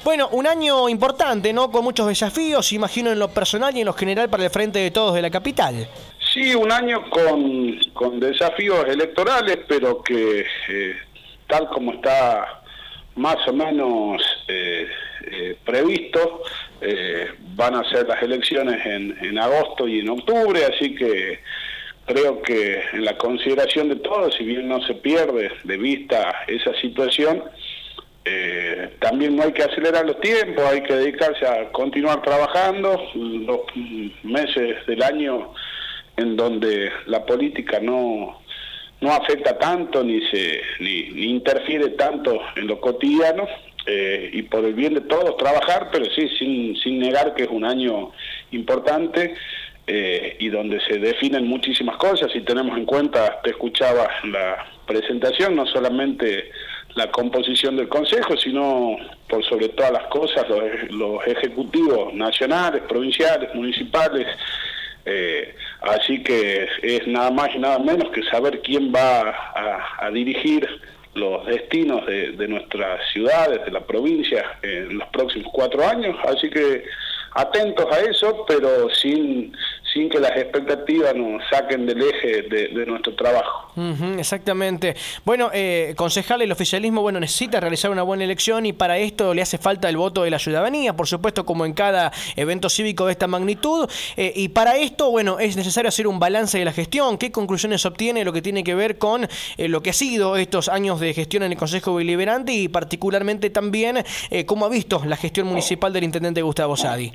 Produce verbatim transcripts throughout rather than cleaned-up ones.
Bueno, un año importante, ¿no? Con muchos desafíos, imagino en lo personal y en lo general para el frente de todos de la capital. Sí, un año con, con desafíos electorales, pero que eh, tal como está más o menos eh, eh, previsto, eh, van a ser las elecciones en, en agosto y en octubre, así que creo que en la consideración de todos, si bien no se pierde de vista esa situación, eh, también no hay que acelerar los tiempos, hay que dedicarse a continuar trabajando los meses del año en donde la política no no afecta tanto ni se ni, ni interfiere tanto en lo cotidiano, eh, y por el bien de todos trabajar, pero sí sin sin negar que es un año importante, eh, y donde se definen muchísimas cosas. Si tenemos en cuenta, te escuchaba en la presentación, no solamente la composición del Consejo, sino por sobre todas las cosas los, los ejecutivos nacionales, provinciales, municipales. Eh, así que es nada más y nada menos que saber quién va a, a dirigir los destinos de, de nuestras ciudades, de la provincia, en los próximos cuatro años. Así que atentos a eso, pero sin sin que las expectativas nos saquen del eje de, de nuestro trabajo. Uh-huh, exactamente. Bueno, eh, concejal, el oficialismo bueno necesita realizar una buena elección y para esto le hace falta el voto de la ciudadanía, por supuesto, como en cada evento cívico de esta magnitud. Eh, y para esto, bueno, es necesario hacer un balance de la gestión. ¿Qué conclusiones obtiene lo que tiene que ver con eh, lo que ha sido estos años de gestión en el Consejo Deliberante y particularmente también eh, cómo ha visto la gestión municipal del intendente Gustavo Sadi?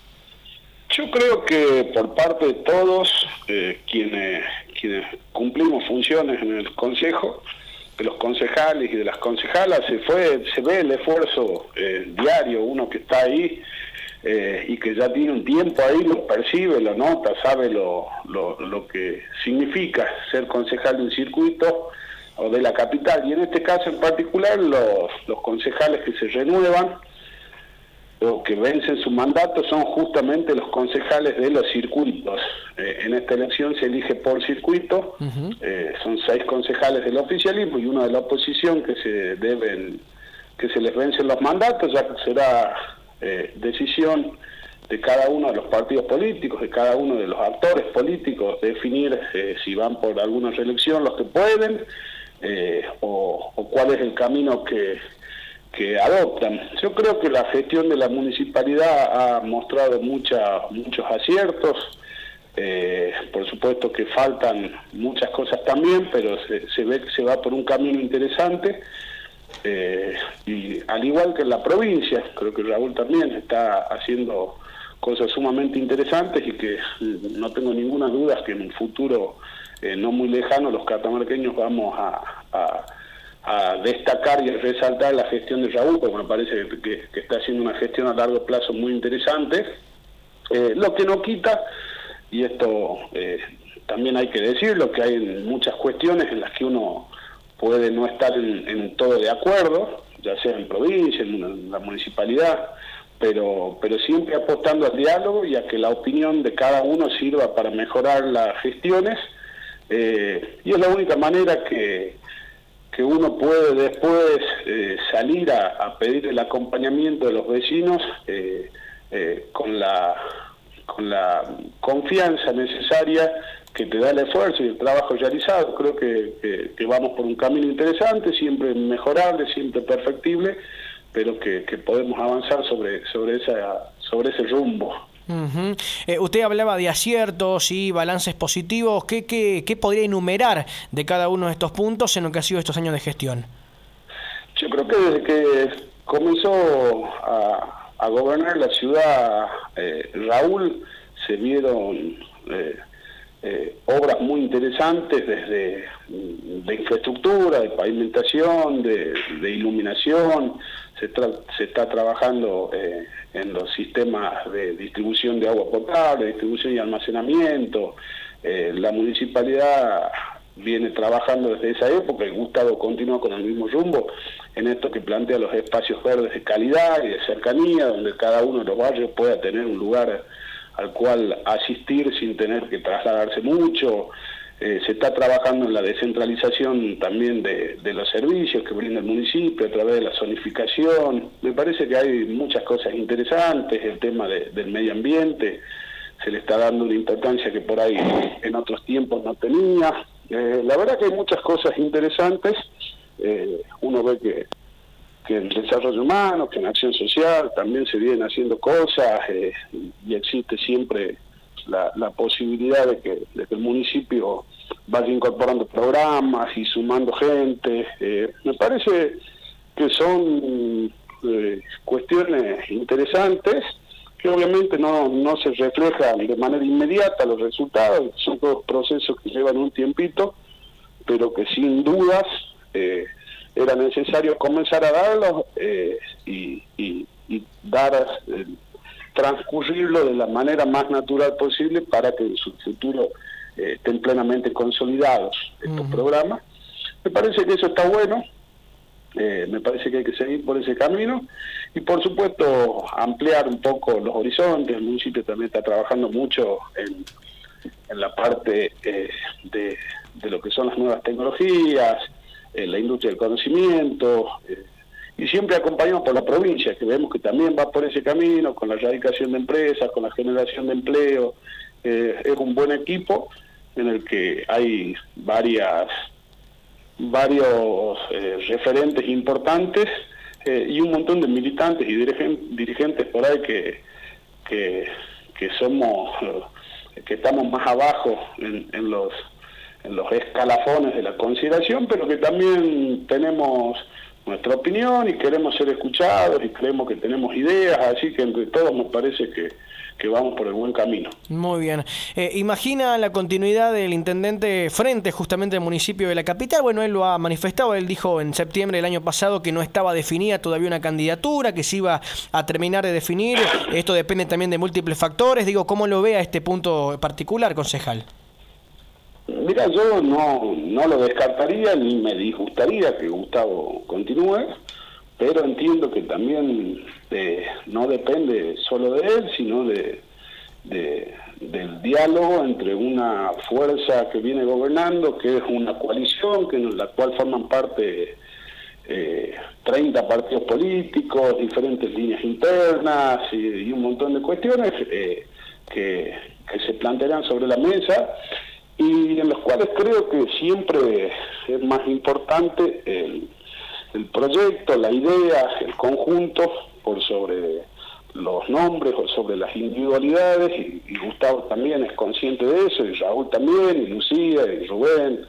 Yo creo que por parte de todos eh, quienes, quienes cumplimos funciones en el Consejo, de los concejales y de las concejalas, se fue, se ve el esfuerzo eh, diario, uno que está ahí eh, y que ya tiene un tiempo ahí, lo percibe, lo nota, sabe lo, lo, lo que significa ser concejal de un circuito o de la capital, y en este caso en particular los, los concejales que se renuevan o que vencen su mandato son justamente los concejales de los circuitos. Eh, en esta elección se elige por circuito, uh-huh. eh, son seis concejales del oficialismo y uno de la oposición que se deben, que se les vencen los mandatos, ya que será eh, decisión de cada uno de los partidos políticos, de cada uno de los actores políticos, definir eh, si van por alguna reelección los que pueden, eh, o, o cuál es el camino que que adoptan. Yo creo que la gestión de la municipalidad ha mostrado mucha, muchos aciertos, eh, por supuesto que faltan muchas cosas también, pero se, se ve que se va por un camino interesante, eh, y al igual que en la provincia, creo que Raúl también está haciendo cosas sumamente interesantes y que no tengo ninguna duda que en un futuro eh, no muy lejano los catamarqueños vamos a, a a destacar y a resaltar la gestión de Raúl, porque me parece que, que está haciendo una gestión a largo plazo muy interesante, eh, lo que no quita, y esto eh, también hay que decirlo, que hay muchas cuestiones en las que uno puede no estar en, en todo de acuerdo, ya sea en provincia, en la municipalidad, pero, pero siempre apostando al diálogo y a que la opinión de cada uno sirva para mejorar las gestiones, eh, y es la única manera que que uno puede después eh, salir a, a pedir el acompañamiento de los vecinos eh, eh, con la con la confianza necesaria que te da el esfuerzo y el trabajo realizado. Creo que, que, que vamos por un camino interesante, siempre mejorable, siempre perfectible, pero que, que podemos avanzar sobre sobre esa sobre ese rumbo. Uh-huh. Eh, usted hablaba de aciertos y balances positivos. ¿Qué, qué, ¿Qué podría enumerar de cada uno de estos puntos en lo que ha sido estos años de gestión? Yo creo que desde que comenzó a, a gobernar la ciudad eh, Raúl, se vieron eh, eh, obras muy interesantes desde de infraestructura, de pavimentación, de, de iluminación. Se, tra- se está trabajando eh, en los sistemas de distribución de agua potable, distribución y almacenamiento. Eh, la municipalidad viene trabajando desde esa época y Gustavo continúa con el mismo rumbo en esto que plantea los espacios verdes de calidad y de cercanía, donde cada uno de los barrios pueda tener un lugar al cual asistir sin tener que trasladarse mucho. Eh, se está trabajando en la descentralización también de, de los servicios que brinda el municipio a través de la zonificación. Me parece que hay muchas cosas interesantes, el tema de, del medio ambiente se le está dando una importancia que por ahí en otros tiempos no tenía. Eh, la verdad que hay muchas cosas interesantes, eh, uno ve que, que en desarrollo humano, que en acción social también se vienen haciendo cosas eh, y existe siempre la, la posibilidad de que, de que el municipio vaya incorporando programas y sumando gente. Eh, me parece que son eh, cuestiones interesantes que obviamente no, no se reflejan de manera inmediata los resultados, son todos procesos que llevan un tiempito, pero que sin dudas eh, era necesario comenzar a darlos eh, y, y, y dar, eh, transcurrirlo de la manera más natural posible para que en su futuro eh, estén plenamente consolidados estos uh-huh. programas. Me parece que eso está bueno. Eh, me parece que hay que seguir por ese camino y por supuesto ampliar un poco los horizontes. El municipio también está trabajando mucho en, en la parte eh, de, de lo que son las nuevas tecnologías, en la industria del conocimiento, eh, y siempre acompañados por la provincia, que vemos que también va por ese camino, con la erradicación de empresas, con la generación de empleo. Eh, es un buen equipo en el que hay varias varios eh, referentes importantes eh, y un montón de militantes y dirigen, dirigentes por ahí que que, que somos eh, que estamos más abajo en, en los en los escalafones de la consideración, pero que también tenemos nuestra opinión y queremos ser escuchados y creemos que tenemos ideas, así que entre todos nos parece que que vamos por el buen camino. Muy bien. Eh, ¿Imagina la continuidad del intendente frente justamente al municipio de la capital? Bueno, él lo ha manifestado, él dijo en septiembre del año pasado que no estaba definida todavía una candidatura, que se iba a terminar de definir. Esto depende también de múltiples factores. Digo, ¿cómo lo ve a este punto particular, concejal? Mira, yo no, no lo descartaría ni me disgustaría que Gustavo continúe, pero entiendo que también eh, no depende solo de él, sino de, de del diálogo entre una fuerza que viene gobernando, que es una coalición, que en la cual forman parte eh, treinta partidos políticos, diferentes líneas internas y, y un montón de cuestiones eh, que, que se plantearán sobre la mesa y en los cuales creo que siempre es más importante el el proyecto, la idea, el conjunto, por sobre los nombres o sobre las individualidades, y, y Gustavo también es consciente de eso, y Raúl también, y Lucía, y Rubén,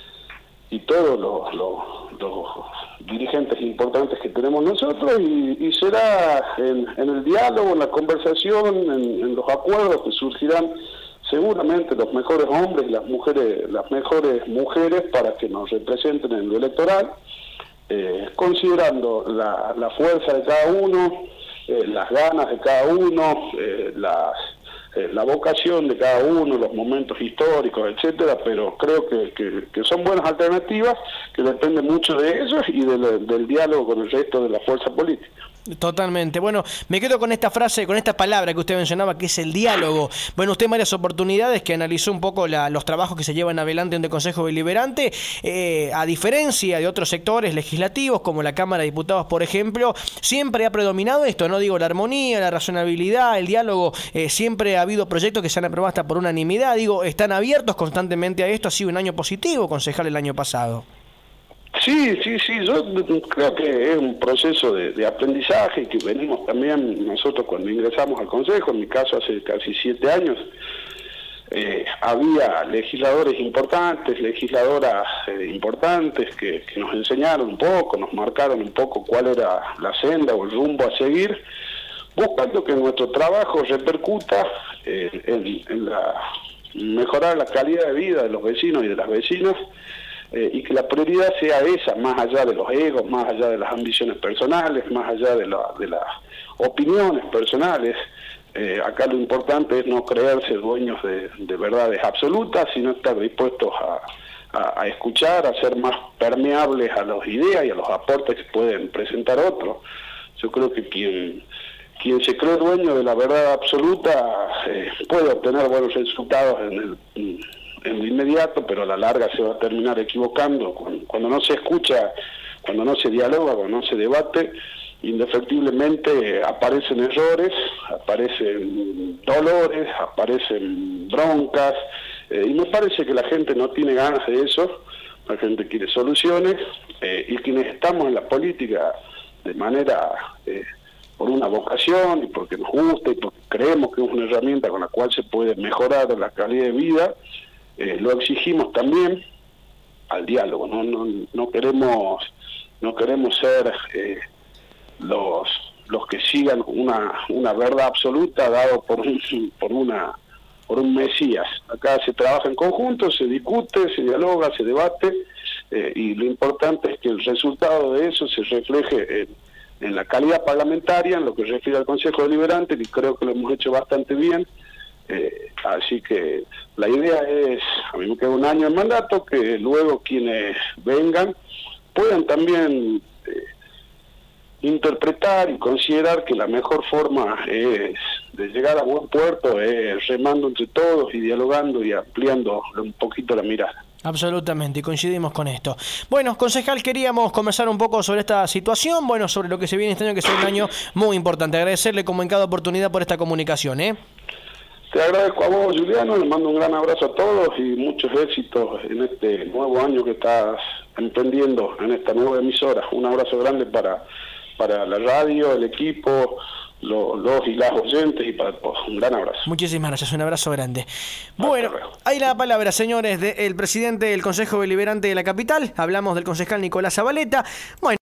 y todos los, los, los dirigentes importantes que tenemos nosotros, y, y será en, en el diálogo, en la conversación, en, en los acuerdos que surgirán seguramente los mejores hombres y las mujeres, las mejores mujeres para que nos representen en lo electoral, Eh, considerando la, la fuerza de cada uno, eh, las ganas de cada uno, eh, las, eh, la vocación de cada uno, los momentos históricos, etcétera, pero creo que, que, que son buenas alternativas, que dependen mucho de ellos y de, del diálogo con el resto de la fuerza política. Totalmente. Bueno, me quedo con esta frase, con esta palabra que usted mencionaba, que es el diálogo. Bueno, usted en varias oportunidades que analizó un poco la, los trabajos que se llevan adelante en el Consejo Deliberante, eh, a diferencia de otros sectores legislativos, como la Cámara de Diputados, por ejemplo, siempre ha predominado esto, no digo la armonía, la razonabilidad, el diálogo, eh, siempre ha habido proyectos que se han aprobado hasta por unanimidad, digo, están abiertos constantemente a esto, ha sido un año positivo, concejal, el año pasado. Sí, sí, sí, yo creo que es un proceso de, de aprendizaje que venimos también nosotros cuando ingresamos al Consejo, en mi caso hace casi siete años, eh, había legisladores importantes, legisladoras eh, importantes que, que nos enseñaron un poco, nos marcaron un poco cuál era la senda o el rumbo a seguir, buscando que nuestro trabajo repercuta eh, en, en la mejorar la calidad de vida de los vecinos y de las vecinas, Eh, y que la prioridad sea esa, más allá de los egos, más allá de las ambiciones personales, más allá de, la, de las opiniones personales. Eh, acá lo importante es no creerse dueños de, de verdades absolutas, sino estar dispuestos a, a, a escuchar, a ser más permeables a las ideas y a los aportes que pueden presentar otros. Yo creo que quien, quien se cree dueño de la verdad absoluta eh, puede obtener buenos resultados en el... en lo inmediato, pero a la larga se va a terminar equivocando. Cuando, cuando no se escucha, cuando no se dialoga, cuando no se debate, indefectiblemente aparecen errores, aparecen dolores, aparecen broncas, eh, y me parece que la gente no tiene ganas de eso, la gente quiere soluciones, eh, y quienes estamos en la política de manera, eh, por una vocación y porque nos gusta y porque creemos que es una herramienta con la cual se puede mejorar la calidad de vida, eh, lo exigimos también al diálogo, no, no, no queremos, no queremos ser eh, los los que sigan una una verdad absoluta dado por un, por una por un mesías. Acá se trabaja en conjunto, se discute, se dialoga, se debate, eh, y lo importante es que el resultado de eso se refleje en, en la calidad parlamentaria, en lo que refiere al Consejo Deliberante, que creo que lo hemos hecho bastante bien. Eh, así que la idea es, a mí me queda un año en mandato, que luego quienes vengan puedan también eh, interpretar y considerar que la mejor forma es de llegar a buen puerto es remando entre todos y dialogando y ampliando un poquito la mirada. Absolutamente, y coincidimos con esto. Bueno, concejal, queríamos conversar un poco sobre esta situación, bueno, sobre lo que se viene este año, que es un año muy importante. Agradecerle como en cada oportunidad por esta comunicación, ¿eh? Te agradezco a vos, Juliano, le mando un gran abrazo a todos y muchos éxitos en este nuevo año que estás emprendiendo en esta nueva emisora. Un abrazo grande para, para la radio, el equipo, los, los y las oyentes y para todos. Un gran abrazo. Muchísimas gracias, un abrazo grande. Bueno, ahí la palabra, señores, del presidente del Consejo Deliberante de la capital. Hablamos del concejal Nicolás Zabaleta. Bueno.